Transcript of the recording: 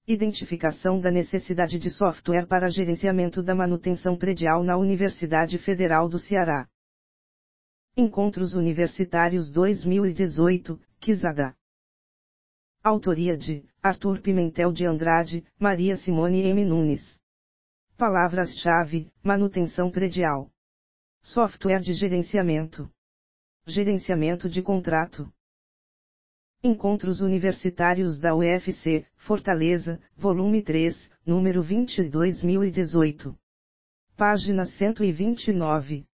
Identificação da necessidade de software para gerenciamento da manutenção predial na Universidade Federal do Ceará. Encontros Universitários 2018, Quizada. Autoria de Arthur Pimentel de Andrade, Maria Simone M. Nunes. Palavras-chave: manutenção predial, software de gerenciamento, gerenciamento de contrato. Encontros Universitários da UFC, Fortaleza, volume 3, número 20, 2018. Página 129.